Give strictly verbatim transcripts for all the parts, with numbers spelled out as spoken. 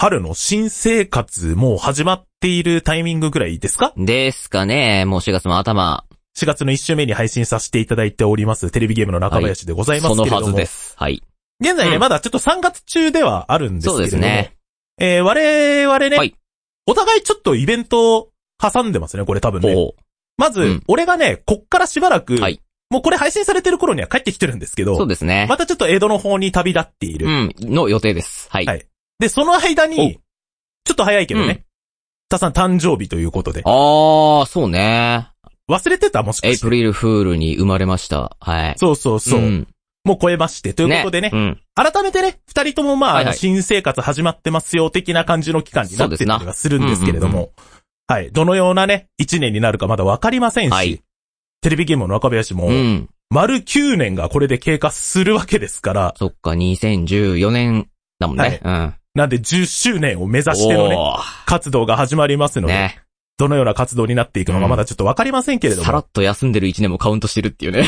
春の新生活もう始まっているタイミングぐらいですかですかね。もうしがつの頭。 しがつのいっ週目に配信させていただいておりますテレビゲームの中林でございますけれども、はい、 そのはずです。はい。 現在ね、うん、まだちょっとさんがつ中ではあるんですけれども、そうですね。えー、我々ね、はい、お互いちょっとイベントを挟んでますね、これ多分ね。まず、うん、俺がね、こっからしばらく、はい、もうこれ配信されてる頃には帰ってきてるんですけど、 そうですね。 またちょっと江戸の方に旅立っている。 うん、の予定です。はい。はい。 で、その間に、ちょっと早いけどね、うん、たさん誕生日ということで。 あー、そうね。 忘れてたもしかして。 エイプリルフールに生まれました。はい。 そうそうそう。うん、もう超えまして。ということでね。ね、うん、改めてね、二人ともまあ、はいはい、新生活始まってますよ、的な感じの期間になってたりはするんですけれども。うんうんうん、はい。どのようなね、一年になるかまだわかりませんし、はい、テレビゲームの若林も、うん、丸きゅうねんがこれで経過するわけですから。 そっか、にせんじゅうよねんだもんね。はい、うん。 なんでじゅっしゅうねんを目指してのね、活動が始まりますので、ね、どのような活動になっていくのかまだちょっとわかりませんけれども。うん、 さらっと休んでるいちねんもカウントしてるっていうね。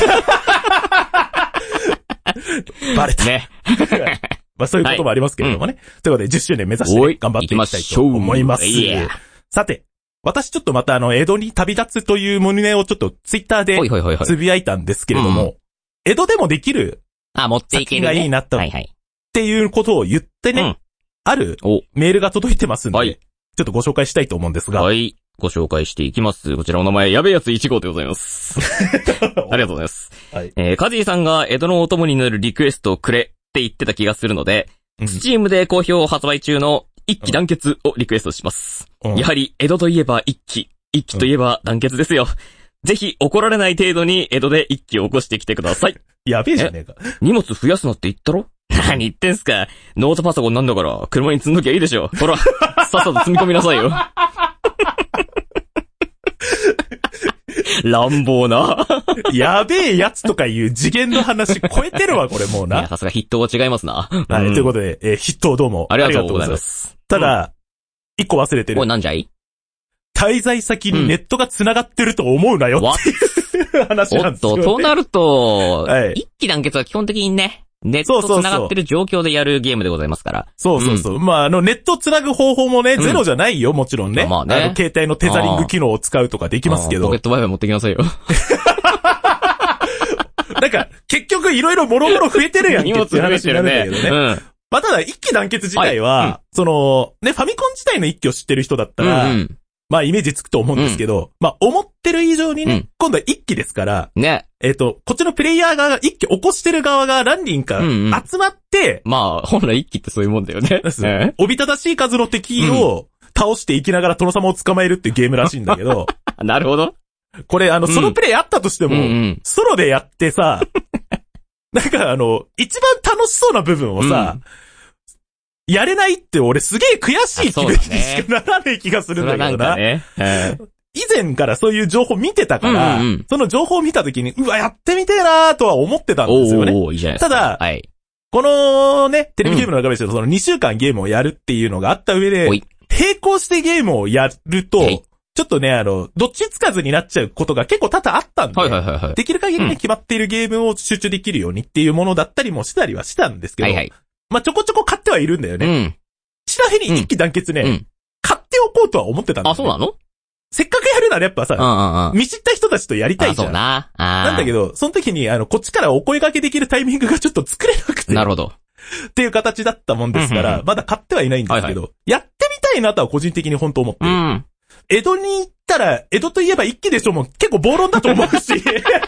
バレた。ね。まあそういうこともありますけれどもね。はい、うん、ということでじゅっしゅうねん目指して、ね、頑張っていきたいと思います。さて、私ちょっとまたあの、江戸に旅立つという旨をちょっとツイッターでつぶやいたんですけれども、うん、江戸でもできるあ、持っていける、ね、 作品がいいなと、はいはい、っていうことを言ってね、うん、あるメールが届いてますんで、はい、ちょっとご紹介したいと思うんですが。 はい。ご紹介していきます。こちらお名前、やべえやついち号でございます。ありがとうございます。はい。えー、カジーさんが江戸のお供になるリクエストをくれって言ってた気がするので、うん、スチームで好評発売中の一騎団結をリクエストします。うん、やはり江戸といえば一騎、一騎といえば団結ですよ。うん、ぜひ怒られない程度に江戸で一騎を起こしてきてください。 やべえじゃねえか。 荷物増やすなって言ったろ？何言ってんすか。ノートパソコンなんだから車に積んどきゃいいでしょ。ほら、さっさと積み込みなさいよ。乱暴な。 やべえやつとかいう次元の話超えてるわ、これもうな。 いや、さすが筆頭は違いますな。 はい、うん、ということで、えー、筆頭どうもありがとうございます。 ただ、一、うん、個忘れてる。 おい、なんじゃい？ 滞在先にネットが繋がってると思うなよっていう、うん、話なんですよ、ね。 おっと、となると、はい、一騎団結は基本的にね、ネット繋がってる状況でやるゲームでございますから。 そうそうそう。うん、まあ、あの、ネット繋ぐ方法もね、ゼロじゃないよ、もちろんね。まあね。あの、携帯のテザリング機能を使うとかできますけど。 ポケット Wi-Fi 持ってきなさいよ。 なんか、結局いろいろもろもろ増えてるやんけっていう話になるんだけどね。うん、まあ、ただ、一騎団結自体は、はい、うん、その、ね、ファミコン自体の一騎を知ってる人だったら、うんうん、まあ、イメージつくと思うんですけど、うん、まあ、思ってる以上にね、うん、今度は一騎ですから、ね。えっ、ー、と、こっちのプレイヤーが一騎起こしてる側が何人か集まって、 うんうん、まあ、本来一騎ってそういうもんだよね。 おびただしい数の敵を倒していきながら殿様を捕まえるっていうゲームらしいんだけど。 なるほど。 これ、あの、ソロプレイあったとしても、うんうん、ソロでやってさ、なんかあの、一番楽しそうな部分をさ、うん、やれないって俺すげえ悔しい気分にしかならない気がするんだけどな。なんかね、以前からそういう情報見てたから、うんうん、その情報を見たときに、うわ、やってみてえなーとは思ってたんですよね。 おー、いいじゃないですか。 ただ、はい、このね、テレビゲームの中でそのにしゅうかんゲームをやるっていうのがあった上で、並行してゲームをやると、ちょっとね、あの、どっちつかずになっちゃうことが結構多々あったんで、はいはいはいはい、できる限りね、うん、決まっているゲームを集中できるようにっていうものだったりもしたりはしたんですけど、はいはい、まあ、ちょこちょこ買ってはいるんだよね。うん、ちなみに一気団結ね、うん、買っておこうとは思ってたんだよね。 あ、そうなの？ せっかくやるならやっぱさ、うんうんうん、見知った人たちとやりたいじゃん。 あ、そうな。あなんだけど、その時にあの、こっちからお声掛けできるタイミングがちょっと作れなくて。 なるほど。 っていう形だったもんですから、うんうんうん、まだ買ってはいないんですけど、はいはい、やってみたいなとは個人的に本当思ってる。うん、江戸に行ったら、江戸といえば一騎でしょもう結構暴論だと思うし。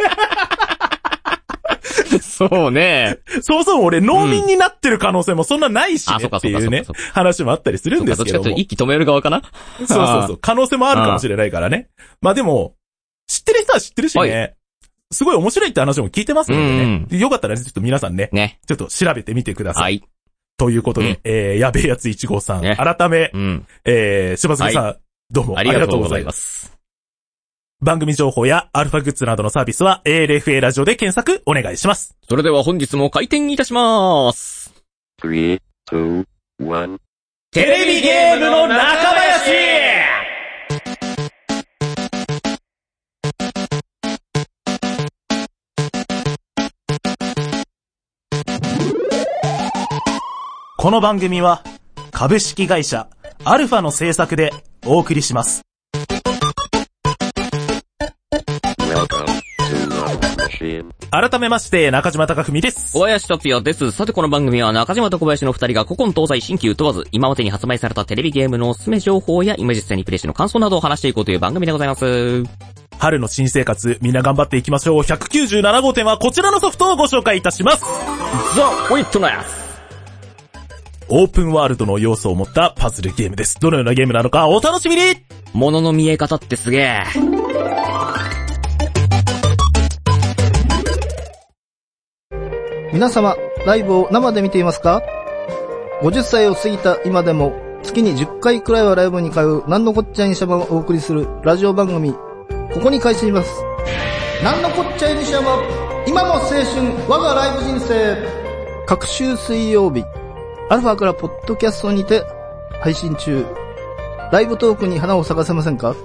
そうね。 そもそも俺農民になってる可能性もそんなないしね、うん、っていうね、話もあったりするんですけども。 どっちかというと一気止める側かな？ そうそうそう。可能性もあるかもしれないからね。まあでも、知ってる人は知ってるしね。はい、すごい面白いって話も聞いてますのでね。うん、よかったらね、ちょっと皆さんね、ね、ちょっと調べてみてください。はい。ということで、うん、えー、やべえやついち号さん、ね、改め、うん、えー、柴杉さん、はい、どうもありがとうございます。番組情報やアルファグッズなどのサービスは エーエルエフエー ラジオで検索お願いします。 それでは本日も開店いたします。 さん、に、いちテレビゲームの中林。この番組は株式会社アルファの制作でお送りします。改めまして中島貴文です。 小林達也です。さてこの番組は中島と小林の二人が古今東西新旧問わず今までに発売されたテレビゲームのおすすめ情報や今実際にプレイしての感想などを話していこうという番組でございます。 春の新生活みんな頑張っていきましょう。ひゃくきゅうじゅうなな号店はこちらのソフトをご紹介いたします。 ザ・ウィットネス。 オープンワールドの要素を持ったパズルゲームです。どのようなゲームなのかお楽しみに。 物の見え方ってすげえ。 皆様、ライブを生で見ていますか？ ごじゅっ 歳を過ぎた今でも月にじゅっかいくらいはライブに通うなんのこっちゃいにしゃばをお送りするラジオ番組、ここに開始します。なんのこっちゃいにしゃば、今も青春、我がライブ人生。各週水曜日、アルファからポッドキャストにて配信中。ライブトークに花を咲かせませんか？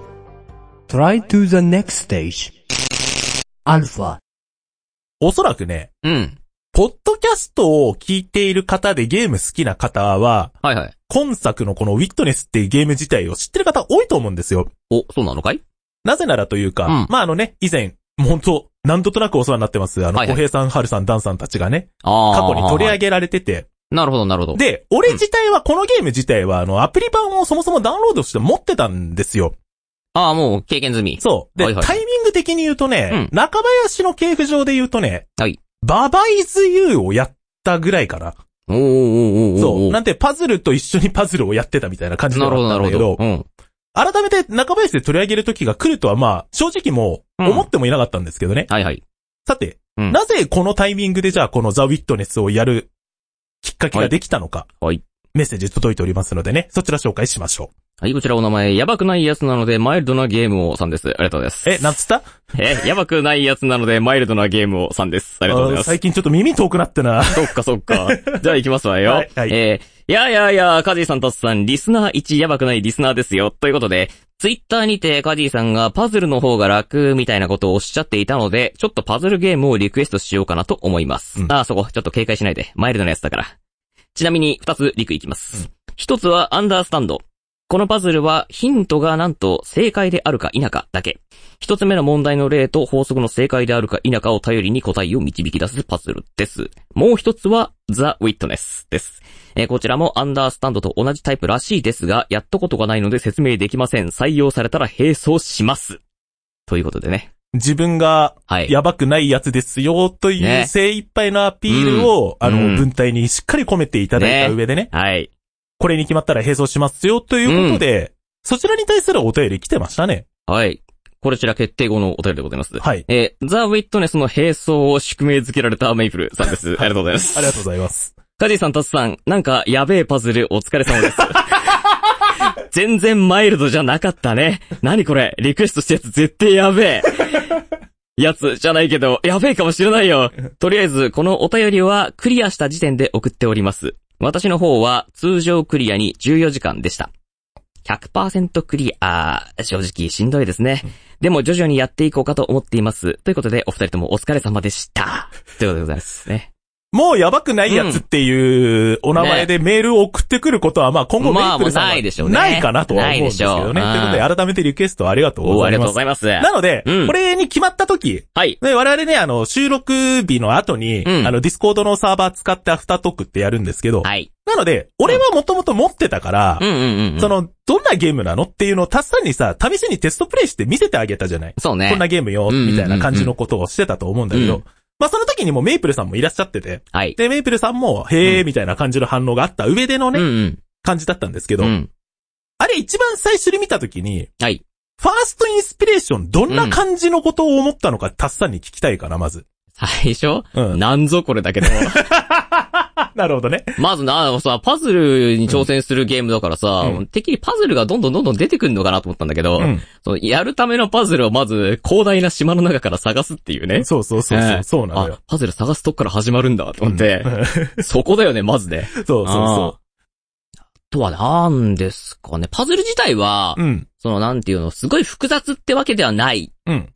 Try to the next stage. アルファ。 おそらくね。 うん。 ポッドキャストを聞いている方でゲーム好きな方は、 はいはい。 今作のこのウィットネスっていうゲーム自体を知ってる方多いと思うんですよ。 お、そうなのかい？ なぜならというか、 うん、 まああのね、以前、本当何度となくお世話になってます、あの、小平さん、春さん、ダンさんたちがね、過去に取り上げられてて。 なるほどなるほど。 で、俺自体は、このゲーム自体は、あの、アプリ版をそもそもダウンロードして持ってたんですよ。 ああ、もう経験済み。 そう。で、はいはい、タイミング的に言うとね、うん、中林の系譜上で言うとね、 はい。 ババイズユーをやったぐらいかな。 おーおーおーおー。 そう。なんてパズルと一緒にパズルをやってたみたいな感じだったんだけど。なるほど、なるほど。うん。改めて中林で取り上げる時が来るとはまあ、正直もう、思ってもいなかったんですけどね。 うん、はいはい。 さて、 うん、 なぜこのタイミングでじゃあこのザ・ウィットネスをやるきっかけができたのか。 はい。はい、 メッセージ届いておりますのでね、そちら紹介しましょう。 はい、こちらお名前、やばくないやつなので、マイルドなゲームをさんです。ありがとうございます。 え、なんつった？ え、やばくないやつなので、マイルドなゲームをさんです。ありがとうございます。 最近ちょっと耳遠くなってな。 そっかそっか。じゃあ行きますわよ。 はい、はい。 えー、いやいやいや、カジーさんとつさん、リスナーいちやばくないリスナーですよ。ということで、ツイッターにてカジーさんがパズルの方が楽みたいなことをおっしゃっていたので、ちょっとパズルゲームをリクエストしようかなと思います。うん、ああ、そこ、ちょっと警戒しないで。マイルドなやつだから。ちなみに、二つリクいきます。一、うん、つは、アンダースタンド。このパズルはヒントがなんと正解であるか否かだけ。一つ目の問題の例と法則の正解であるか否かを頼りに答えを導き出すパズルです。もう一つはザ・ウィットネスです。えー、こちらもアンダースタンドと同じタイプらしいですが、やったことがないので説明できません。採用されたら並走します。ということでね。 自分がやばくないやつですよという精一杯のアピールを、ね、あの、うん、文体にしっかり込めていただいた上でね。 ね、はい。 これに決まったら並走しますよということで、うん、そちらに対するお便り来てましたね。 はい。こちら決定後のお便りでございます。 はい。 えー、ザ・ウィットネスの並走を宿命づけられたメイプルさんです。ありがとうございます。 ありがとうございます。 カジーさん、タツさん、なんかやべえパズルお疲れ様です。全然マイルドじゃなかったね。何これ、リクエストしたやつ絶対やべえ。やつじゃないけど、やべえかもしれないよ。とりあえず、このお便りはクリアした時点で送っております。私の方は通常クリアにじゅうよじかんでした。ひゃくパーセント クリア、正直しんどいですね。でも徐々にやっていこうかと思っています。ということで、お二人ともお疲れ様でした。ということでございますね。 もうやばくないやつっていうお名前でメールを送ってくることは、まあ今後メイプルさんはないでしょうね。ないかなとは思うんですけどね。ということで改めてリクエストありがとうございます。 ありがとうございます。 なので、うん、これに決まった時、はい。我々ね、あの、収録日の後に、うん、あの、ディスコードのサーバー使ってアフタートークってやるんですけど、はい。なので、俺はもともと持ってたから、うんうんうん、その、どんなゲームなのっていうのをタッサンにさ、試しにテストプレイして見せてあげたじゃない。そうね。こんなゲームよ、みたいな感じのことをしてたと思うんだけど、うんうんまあその時にもメイプルさんもいらっしゃってて。はい。で、メイプルさんも、へーみたいな感じの反応があった上でのね、うんうん、感じだったんですけど、うん、あれ一番最初に見た時に、はい。ファーストインスピレーションどんな感じのことを思ったのか、タッサンに聞きたいかな、まず。 最初うん。なんぞこれだけど。 なるほどね。 まずな、さ、パズルに挑戦するゲームだからさ、うん、てっきりパズルがどんどんどんどん出てくるのかなと思ったんだけど、うん、そのやるためのパズルをまず広大な島の中から探すっていうね。 そうそうそうそう、えー、そうなのよ。 あ、パズル探すとこから始まるんだと思って、うん、そこだよね、まずね。 そうそうそう。 あとはなんですかね、パズル自体は、うん、そのなんていうの、すごい複雑ってわけではない、うん、うん、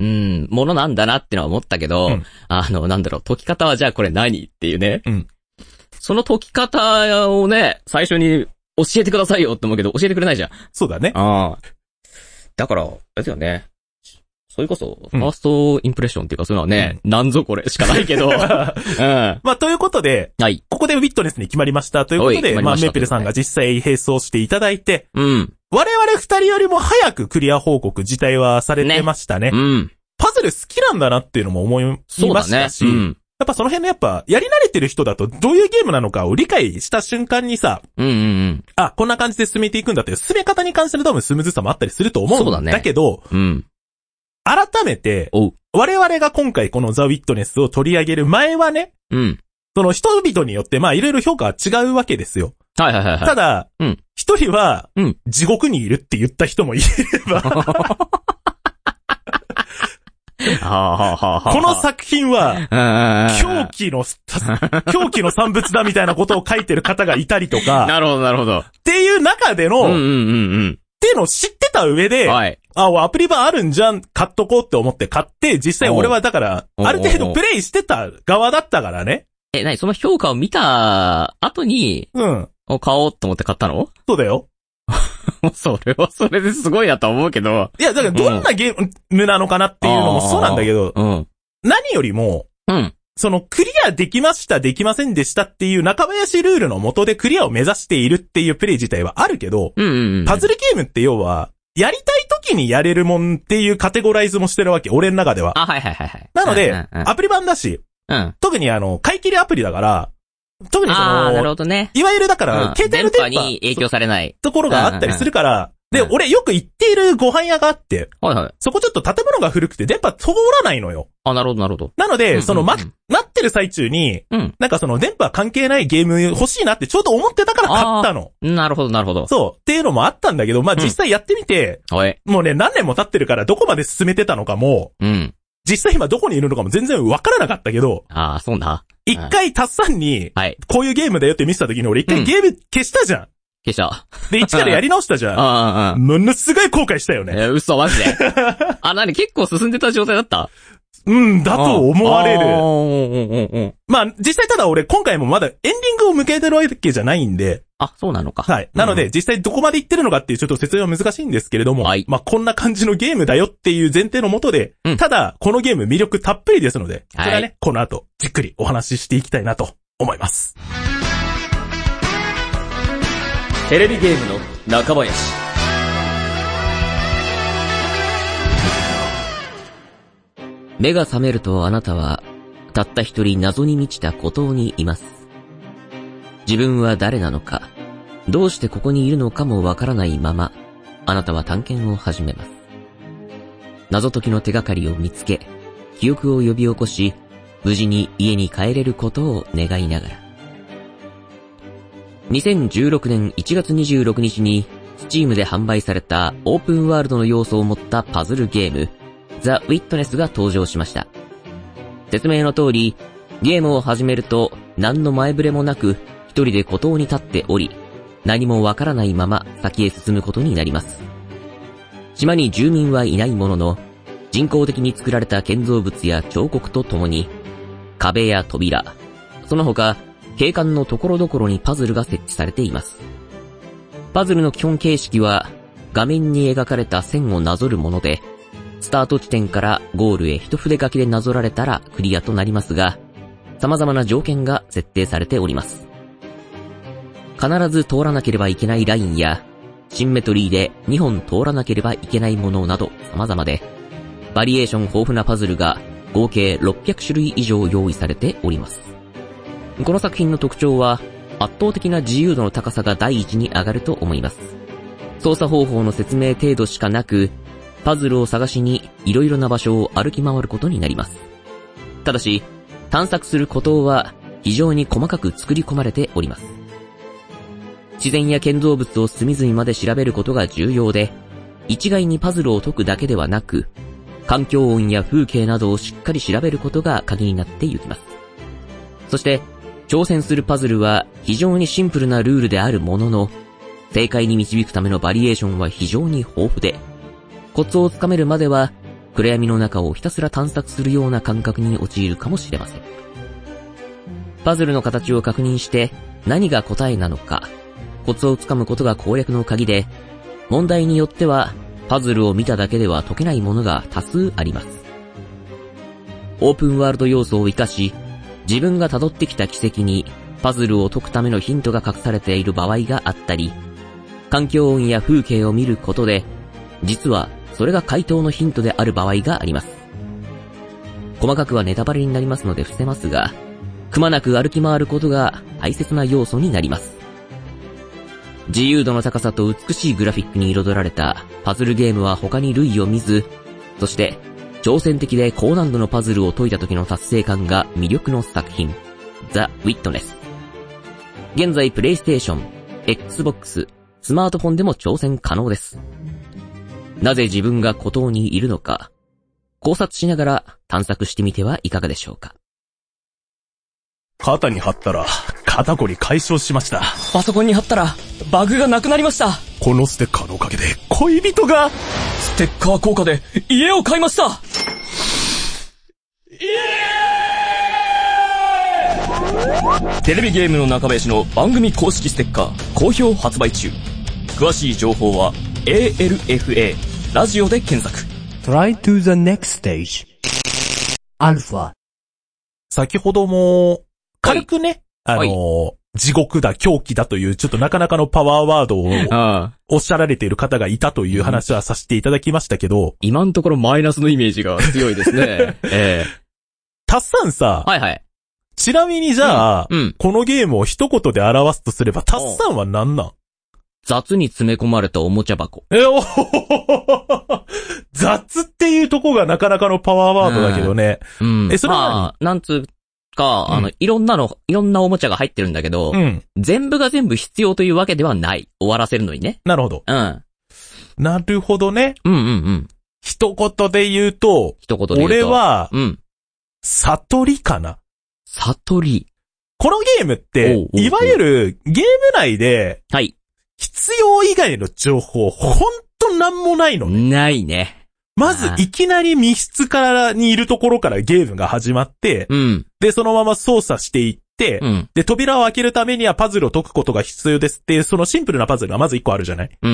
ものなんだなってのは思ったけど、うん、あの、なんだろう、解き方はじゃあこれ何っていうね。うんその解き方をね、最初に教えてくださいよって思うけど、教えてくれないじゃん。 そうだね。 ああ。だから、あれですよね。それこそ、ファーストインプレッションっていうか、そういうのはね、うん、なんぞこれしかないけど。うん。まあ、ということで、はい。ここでウィットネスに決まりましたということで、ま, まあ、メーペルさんが実際並走していただいて、うん。我々二人よりも早くクリア報告自体はされてましたね。ね。うん。パズル好きなんだなっていうのも思いましたし、ね、うん。やっぱその辺のやっぱ、やり慣れてる人だとどういうゲームなのかを理解した瞬間にさ、うんうんうん。あ、こんな感じで進めていくんだっていう進め方に関しての多分スムーズさもあったりすると思うんだ、ね、だけど、うん。改めて、我々が今回このザ・ウィットネスを取り上げる前はね、うん。その人々によってまあいろいろ評価は違うわけですよ。はいはいはい、はい。ただ、うん。一人は、うん。地獄にいるって言った人もいれば、この作品は、狂気の、狂気の産物だみたいなことを書いてる方がいたりとか、 なるほどなるほど。 っていう中での、うんうんうんうん。っていうのを知ってた上で、はい。あ、アプリ版あるんじゃん、買っとこうって思って買って、実際俺はだから、ある程度プレイしてた側だったからね。 え、なにその評価を見た後に、うん。買おうと思って買ったの？ そうだよ。 それはそれですごいなと思うけど。 いや、だからどんなゲームなのかなっていうのもそうなんだけど、うん。何よりも、うん。そのクリアできました、できませんでしたっていう中林ルールの下でクリアを目指しているっていうプレイ自体はあるけど、うんうんうん、パズルゲームって要は、やりたい時にやれるもんっていうカテゴライズもしてるわけ、俺の中では。 あ、はいはいはいはい。 なので、うんうんうん、アプリ版だし、うん、特にあの、買い切りアプリだから、特にその、 なるほどね。 いわゆるだから、うん、携帯の電波に影響されないところがあったりするから、で、うん、俺よく行っているご飯屋があって、はいはい。そこちょっと建物が古くて電波通らないのよ。 あ、なるほどなるほど。 なので、うんうんうん、その、ま、待ってる最中に、うん、なんかその電波関係ないゲーム欲しいなってちょうど思ってたから買ったの。 なるほどなるほど。 そう。っていうのもあったんだけど、まあ、実際やってみて、うん、もうね、何年も経ってるからどこまで進めてたのかも、うん。実際今どこにいるのかも全然わからなかったけど、 ああ、そうな。 一回タッサンに、はい。こういうゲームだよって見せた時に俺一回ゲーム消したじゃん。 消した。 で、一からやり直したじゃん。ああ、ものすごい後悔したよね。 えー、嘘、マジで。あ、なに結構進んでた状態だった？ うん、だと思われる。まあ、実際ただ俺今回もまだエンディングを向けてるわけじゃないんで。 あ、そうなのか。 はい。なので、うん、実際どこまで行ってるのかっていうちょっと説明は難しいんですけれども。はい。まあ、こんな感じのゲームだよっていう前提のもとで、うん、ただ、このゲーム魅力たっぷりですので、それはね、はい、この後、じっくりお話ししていきたいなと思います。 テレビゲームの中林。目が覚めるとあなたは、たった一人謎に満ちた孤島にいます。自分は誰なのか、どうしてここにいるのかもわからないまま、あなたは探検を始めます。謎解きの手がかりを見つけ、記憶を呼び起こし、無事に家に帰れることを願いながら。にせんじゅうろくねんいちがつにじゅうろくにちに、Steam で販売されたオープンワールドの要素を持ったパズルゲーム、ザ・ウィットネスが登場しました。説明の通り、ゲームを始めると何の前触れもなく一人で孤島に立っており、何もわからないまま先へ進むことになります。島に住民はいないものの、人工的に作られた建造物や彫刻とともに、壁や扉、その他、景観のところどころにパズルが設置されています。パズルの基本形式は、画面に描かれた線をなぞるもので、スタート地点からゴールへ一筆書きでなぞられたらクリアとなりますが、様々な条件が設定されております。必ず通らなければいけないラインや、シンメトリーでにほん通らなければいけないものなど様々で、バリエーション豊富なパズルが合計ろっぴゃくしゅるい以上用意されております。この作品の特徴は、圧倒的な自由度の高さが第一に上がると思います。操作方法の説明程度しかなく、パズルを探しに色々な場所を歩き回ることになります。ただし、探索する孤島は非常に細かく作り込まれております。自然や建造物を隅々まで調べることが重要で、一概にパズルを解くだけではなく、環境音や風景などをしっかり調べることが鍵になっていきます。そして、挑戦するパズルは非常にシンプルなルールであるものの、正解に導くためのバリエーションは非常に豊富で、コツをつかめるまでは暗闇の中をひたすら探索するような感覚に陥るかもしれません。パズルの形を確認して何が答えなのか、 コツをつかむことが攻略の鍵で、問題によってはパズルを見ただけでは解けないものが多数あります。オープンワールド要素を活かし、自分が辿ってきた軌跡にパズルを解くためのヒントが隠されている場合があったり、環境音や風景を見ることで、実はそれが回答のヒントである場合があります。細かくはネタバレになりますので伏せますが、くまなく歩き回ることが大切な要素になります。自由度の高さと美しいグラフィックに彩られたパズルゲームは他に類を見ず、そして挑戦的で高難度のパズルを解いた時の達成感が魅力の作品、The Witness。現在プレイステーション、Xbox、スマートフォンでも挑戦可能です。なぜ自分が孤島にいるのか、考察しながら探索してみてはいかがでしょうか。 肩に貼ったら肩こり解消しました。 パソコンに貼ったらバグがなくなりました。 このステッカーのおかげで恋人がステッカー効果で家を買いました。イエーイ！テレビゲームの中林の番組公式ステッカー好評発売中。詳しい情報は エーエルエフエー ラジオで検索。 Try to the next stage アルファ。 先ほども軽くね、はい、あのーはい、地獄だ狂気だというちょっとなかなかのパワーワードをおっしゃられている方がいたという話はさせていただきましたけど、 今のところマイナスのイメージが強いですね。ええ。 タッサンさ、 はいはい。 ちなみにじゃあ、 うんうん、 このゲームを一言で表すとすれば、タッサンは何なん？ 雑に詰め込まれたおもちゃ箱。 え、おほほほ雑っていうとこがなかなかのパワーワードだけどね。 うん。え、それは、まあ、なんつうか、あの、うん、いろんなの、いろんなおもちゃが入ってるんだけど、うん、全部が全部必要というわけではない。終わらせるのにね。 なるほど。 うん。 なるほどね。 うんうんうん。 一言で言うと、 一言で言うと、 俺は、 うん。 悟りかな。 悟り。 このゲームって、おうおうおういわゆるゲーム内で、 はい。 必要以外の情報、ほんとなんもないのね。 ないね。 まず、いきなり密室からにいるところからゲームが始まって、 うん。 で、そのまま操作していって、 うん。 で、扉を開けるためにはパズルを解くことが必要ですっていう、そのシンプルなパズルがまずいっこあるじゃない？ うんうん。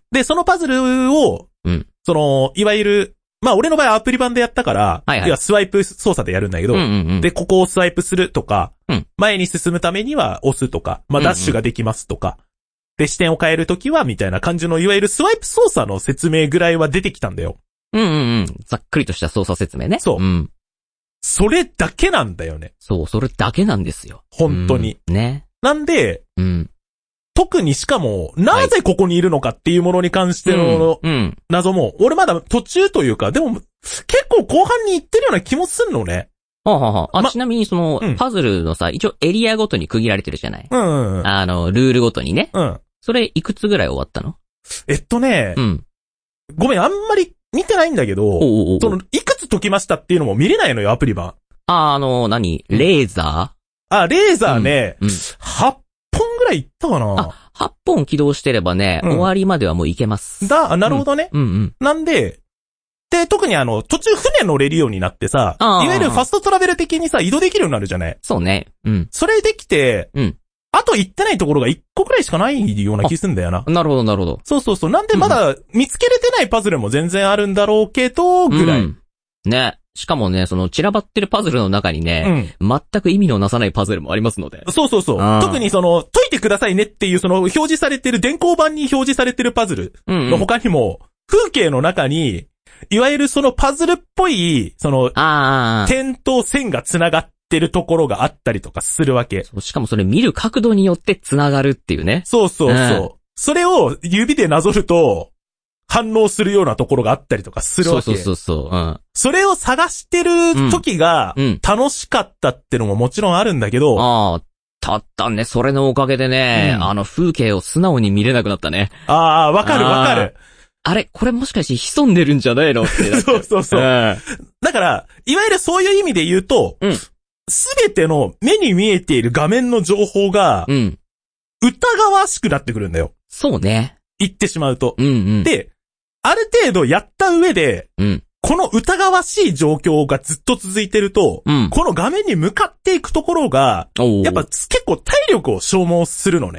で、そのパズルを、 うん。 その、いわゆる、まあ、俺の場合アプリ版でやったから、 はいはい。 要はスワイプ操作でやるんだけど、 うんうんうん。 で、ここをスワイプするとか、 うん。 前に進むためには押すとか、まあ、ダッシュができますとか、うんうん、で、視点を変えるときは、みたいな感じの、いわゆるスワイプ操作の説明ぐらいは出てきたんだよ。 うんうんうん。ざっくりとした操作説明ね。 そう。 うん。 それだけなんだよね。 そう、それだけなんですよ。 本当に。 うん、ね。 なんで、 うん。 特にしかも、なぜここにいるのかっていうものに関しての謎も、俺まだ途中というか、でも、結構後半に行ってるような気もすんのね。 はあはあ、あ、ま、ちなみにその、うん、パズルのさ、一応エリアごとに区切られてるじゃない。 うんうんうん。 あの、ルールごとにね。 うん。 それ、いくつぐらい終わったの？ えっとね、 うん。 ごめん、あんまり見てないんだけど、 おうおうおう、 その、いくつ解きましたっていうのも見れないのよ、アプリ版。 あ、あの、何？レーザー？あ、レーザーね、 うんうん、 はっぽんぐらいいったかな。 あ、はっぽん起動してればね、うん、終わりまではもういけます。 だ、なるほどね。 うん、うんうん。 なんで、で、特にあの、途中船乗れるようになってさ、いわゆるファストトラベル的にさ、移動できるようになるじゃない？ そうね。うん。 それできて、 うん。 あと行ってないところがいっこくらいしかないような気すんだよな。 なるほど、なるほど。 そうそうそう。なんでまだ見つけれてないパズルも全然あるんだろうけど、ぐらい。うん、 ね。しかもね、その散らばってるパズルの中にね、うん、全く意味のなさないパズルもありますので。 そうそうそう。特にその、解いてくださいねっていうその表示されてる、電光板に表示されてるパズルの他にも、風景の中に、いわゆるそのパズルっぽい、その、点と線が繋がってるところがあったりとかするわけ。 そう、しかもそれ見る角度によって繋がるっていうね。 そうそうそう。うん、それを指でなぞると、反応するようなところがあったりとかするわけ。 そうそうそうそう。うん。 それを探してる時が、楽しかったってのももちろんあるんだけど。 うん、ああ。たったね、それのおかげでね、うん、あの風景を素直に見れなくなったね。 ああ、わかるわかる。 あれこれもしかして潜んでるんじゃないのって。 そうそうそう。うん、だから、いわゆるそういう意味で言うと、すべ、うん、ての目に見えている画面の情報が、うん、疑わしくなってくるんだよ。 そうね。 言ってしまうと。 うんうん、 で、ある程度やった上で、 うん、 この疑わしい状況がずっと続いてると、うん、この画面に向かっていくところが、やっぱ結構体力を消耗するのね。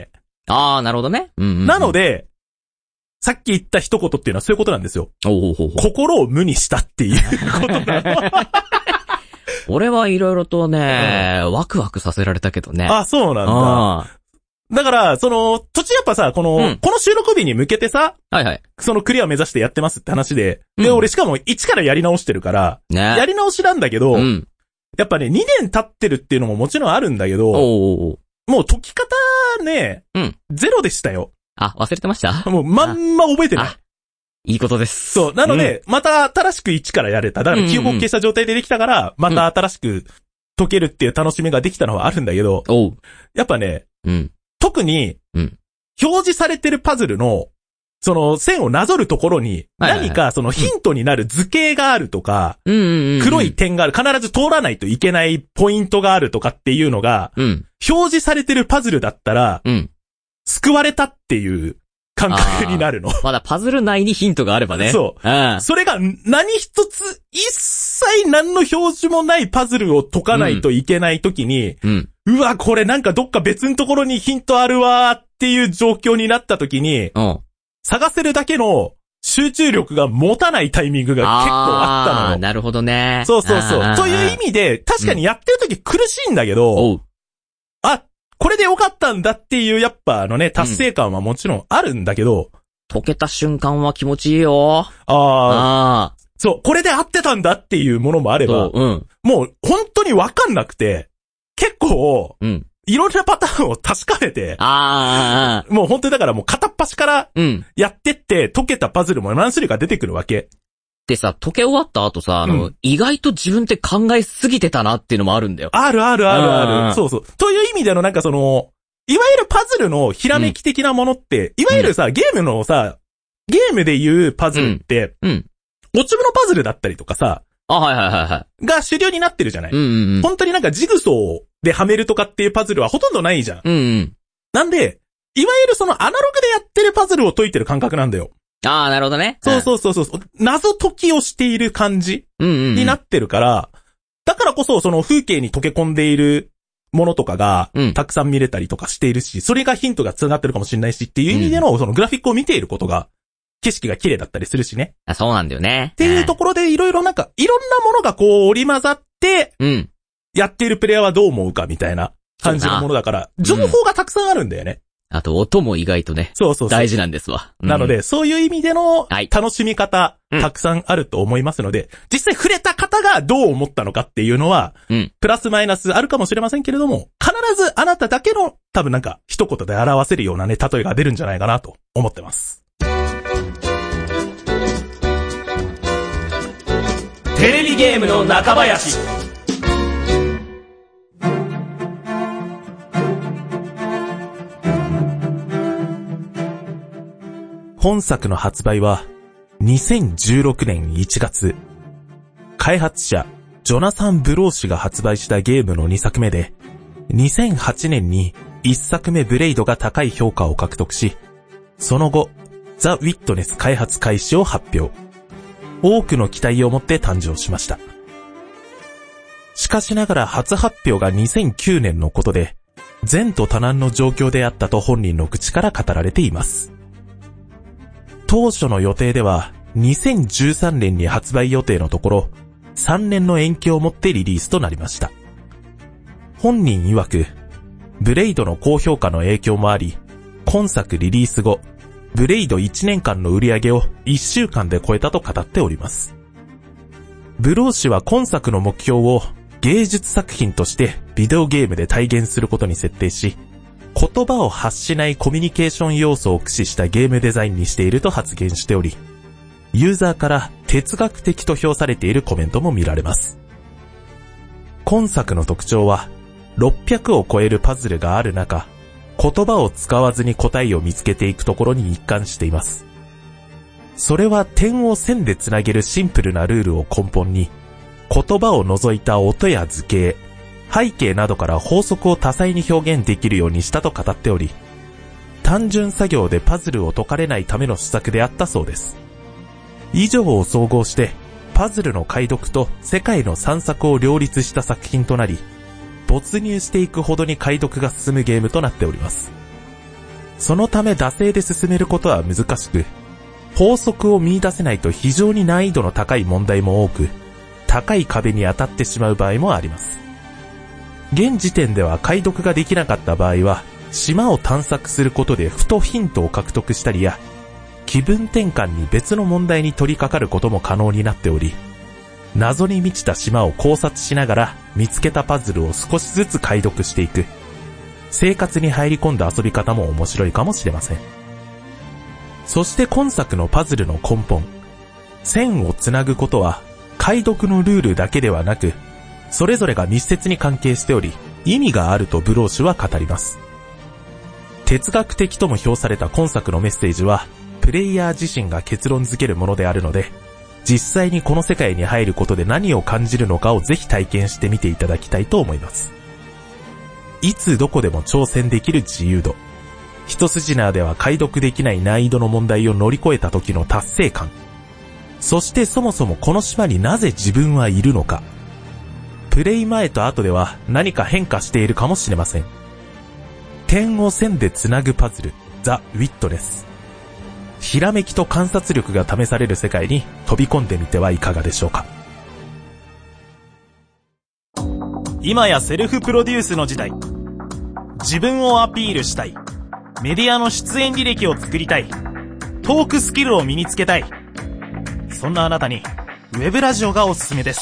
ああ、なるほどね。うんうんうん、 なので、さっき言った一言っていうのはそういうことなんですよ。 おうほうほう心を無にしたっていうことなの。 俺はいろいろとね、ワクワクさせられたけどね。 あ、そうなんだ。だから、その、途中やっぱさ、この、うん、この収録日に向けてさ、 はいはい。 そのクリアを目指してやってますって話で、うん、で、俺しかも一からやり直してるから、ね、やり直しなんだけど、うん、やっぱね、にねん経ってるっていうのももちろんあるんだけど、 おうもう解き方ね、うん、ゼロでしたよ。 あ、忘れてました？ もうまんま覚えてない。 いいことです。 そう。なので、うん、また新しく一からやれた。だから記憶を消した状態でできたから、また新しく解けるっていう楽しみができたのはあるんだけど、 おうやっぱね、 うん、 特に、 うん、 表示されてるパズルの、その線をなぞるところに、何かそのヒントになる図形があるとか、黒い点がある、必ず通らないといけないポイントがあるとかっていうのが、 うん、 表示されてるパズルだったら、 うん、 救われたっていう感覚になるの。 まだパズル内にヒントがあればね。 そう。 うん、 それが何一つ、一切何の表示もないパズルを解かないといけないときに、 うん、 うわ、これなんかどっか別のところにヒントあるわーっていう状況になったときに、 うん、 探せるだけの集中力が持たないタイミングが結構あったのよ。 あー、なるほどね。 そうそうそう。という意味で、確かにやってるとき苦しいんだけど、 うん、 あ、これでよかったんだっていう、やっぱあのね、達成感はもちろんあるんだけど、うん、 解けた瞬間は気持ちいいよ。 ああ。そう、これで合ってたんだっていうものもあれば、 うん、 もう本当にわかんなくて、結構、 うん、 いろんなパターンを確かめて、 あもう本当にだからもう片っ端からやってって解けたパズルも何種類か出てくるわけ。 でさ、解け終わった後さ、あの、うん、意外と自分って考えすぎてたなっていうのもあるんだよ。 あるあるあるある。そうそう。という意味でのなんかその、いわゆるパズルのひらめき的なものって、うん、いわゆるさ、ゲームのさ、ゲームで言うパズルって、 うん。うん、 持ち物パズルだったりとかさ、 あ、はいはいはいはい。 が主流になってるじゃない。 うんうんうん、 本当になんかジグソーではめるとかっていうパズルはほとんどないじゃん。 うんうん、 なんで、いわゆるそのアナログでやってるパズルを解いてる感覚なんだよ。 ああ、なるほどね。 そうそうそうそう。謎解きをしている感じになってるから、うんうんうん、だからこそその風景に溶け込んでいるものとかがたくさん見れたりとかしているし、うん、それがヒントが繋がってるかもしれないしっていう意味でのそのグラフィックを見ていることが、景色が綺麗だったりするしね。 あ、そうなんだよね。 っていうところでいろいろなんか、いろんなものがこう織り混ざって、 うん。 やっているプレイヤーはどう思うかみたいな感じのものだから、情報がたくさんあるんだよね。 うん、あと音も意外とね。 そうそうそう。 大事なんですわ。 うん、なので、そういう意味での楽しみ方、はい、たくさんあると思いますので、うん、実際触れた方がどう思ったのかっていうのは、 うん、 プラスマイナスあるかもしれませんけれども、必ずあなただけの多分なんか一言で表せるようなね、例えが出るんじゃないかなと思ってます。テレビゲームの中林。本作の発売はにせんじゅうろくねんいちがつ、開発者ジョナサン・ブロー氏が発売したゲームのにさくめで、にせんはちねんにいっさくめブレイドが高い評価を獲得し、その後ザ・ウィットネス開発開始を発表。多くの期待を持って誕生しました。しかしながら初発表がにせんきゅうねんのことで、前途多難の状況であったと本人の口から語られています。当初の予定ではにせんじゅうさんねんに発売予定のところ、さんねんの延期をもってリリースとなりました。本人曰く、ブレイドの高評価の影響もあり、今作リリース後、ブレイドいちねんかんの売り上げをいっしゅうかんで超えたと語っております。ブロー氏は今作の目標を芸術作品としてビデオゲームで体現することに設定し、言葉を発しないコミュニケーション要素を駆使したゲームデザインにしていると発言しており、ユーザーから哲学的と評されているコメントも見られます。今作の特徴は、ろっぴゃくを超えるパズルがある中、言葉を使わずに答えを見つけていくところに一貫しています。それは点を線でつなげるシンプルなルールを根本に、言葉を除いた音や図形、背景などから法則を多彩に表現できるようにしたと語っており、単純作業でパズルを解かれないための施策であったそうです。以上を総合して、パズルの解読と世界の散策を両立した作品となり、没入していくほどに解読が進むゲームとなっております。 そのため惰性で進めることは難しく、法則を見出せないと非常に難易度の高い問題も多く、高い壁に当たってしまう場合もあります。現時点では解読ができなかった場合は、島を探索することでふとヒントを獲得したりや、気分転換に別の問題に取り掛かることも可能になっており、謎に満ちた島を考察しながら見つけたパズルを少しずつ解読していく、生活に入り込んだ遊び方も面白いかもしれません。そして今作のパズルの根本、線をつなぐことは解読のルールだけではなく、それぞれが密接に関係しており、意味があるとブローシュは語ります。哲学的とも評された今作のメッセージは、プレイヤー自身が結論づけるものであるので、実際にこの世界に入ることで何を感じるのかをぜひ体験してみていただきたいと思います。いつどこでも挑戦できる自由度。一筋縄では解読できない難易度の問題を乗り越えた時の達成感。そしてそもそもこの島になぜ自分はいるのか。プレイ前と後では何か変化しているかもしれません。点を線でつなぐパズル、ザ・ウィットネス。ひらめきと観察力が試される世界に飛び込んでみてはいかがでしょうか。 今やセルフプロデュースの時代。自分をアピールしたい。メディアの出演履歴を作りたい。トークスキルを身につけたい。そんなあなたにウェブラジオがおすすめです。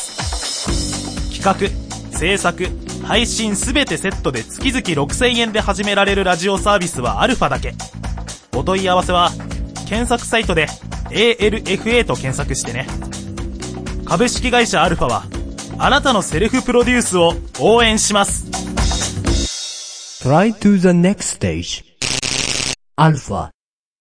企画、制作、配信すべてセットで月々ろくせんえんで始められるラジオサービスはアルファだけ。お問い合わせは検索サイトで エーエルエフエー と検索してね。株式会社アルファはあなたのセルフプロデュースを応援します。 Try to the next stage. アルファ。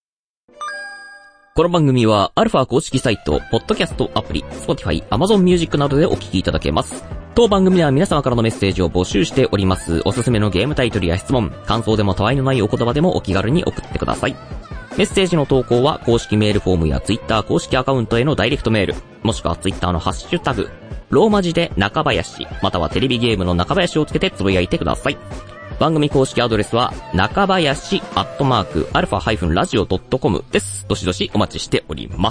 この番組はアルファ公式サイト、ポッドキャストアプリ、Spotify、Amazon Music などでお聞きいただけます。当番組では皆様からのメッセージを募集しております。おすすめのゲームタイトルや質問、感想でもたわいのないお言葉でもお気軽に送ってください。メッセージの投稿は公式メールフォームや Twitter 公式アカウントへのダイレクトメール、もしくは Twitter のハッシュタグ、ローマ字で中林、またはテレビゲームの中林をつけてつぶやいてください。番組公式アドレスは、中林アットマークアルファハイフンラジオドットコムです。どしどしお待ちしております。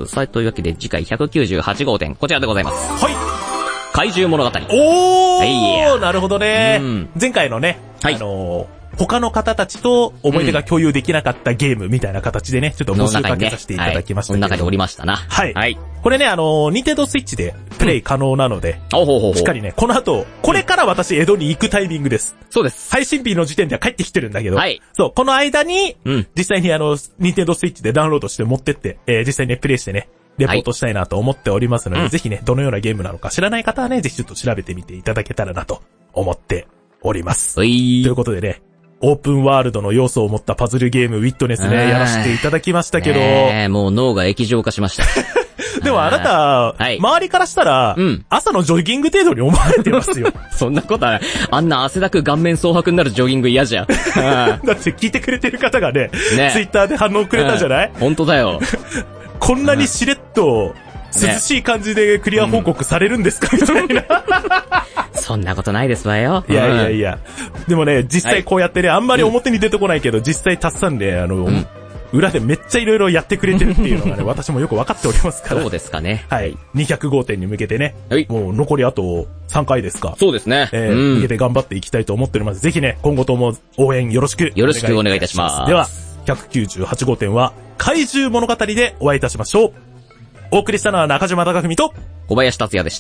さあ、というわけで次回ひゃくきゅうじゅうはち号店、こちらでございます。 はい。 怪獣物語。 おー、なるほどね、うん。前回のね、 はい、 あのー、他の方たちと思い出が共有できなかったゲームみたいな形でね、ちょっと募集かけさせていただきましたけど。 この中でおりましたな。 はい。 はい。 これね、あの、ニンテンドースイッチでプレイ可能なので、 うん、ほうほうほうしっかりね、この後、これから私江戸に行くタイミングです。 そうです。 配信日の時点では帰ってきてるんだけど、 はい。 そう、この間に、 うん、 実際にあの、ニンテンドースイッチでダウンロードして持ってって、えー、実際にね、プレイしてね、レポートしたいなと思っておりますので、はい、ぜひね、どのようなゲームなのか知らない方はね、ぜひちょっと調べてみていただけたらなと思っております。 はい。 ということでね、オープンワールドの要素を持ったパズルゲームウィットネスね、やらせていただきましたけど。 ねえ、もう脳が液状化しました。 でもあなた、はい、周りからしたら、うん、朝のジョギング程度に思われてますよ。 そんなことはない。あんな汗だく顔面蒼白になるジョギング嫌じゃん。だって聞いてくれてる方がね、ねツイッターで反応くれたじゃない？ 本当だよ。 こんなにしれっと、涼しい感じでクリア報告されるんですか、みたいな。 そんなことないですわよ。 いやいやいや。でもね、実際こうやってね、あんまり表に出てこないけど、実際タッサンで、あの、うん、裏でめっちゃいろいろやってくれてるっていうのがね、私もよくわかっておりますから。 そうですかね。 はい。にひゃく号店に向けてね、はい、もう残りあとさんかいですか。 そうですね。 えー、うん、向けて頑張っていきたいと思っております。ぜひね、今後とも応援よろしく。 よろしくお願いいたします。 では、ひゃくきゅうじゅうはち号店は、怪獣物語でお会いいたしましょう。お送りしたのは中島貴文と小林達也でした。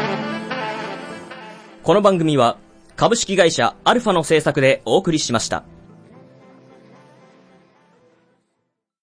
この番組は株式会社アルファの制作でお送りしました。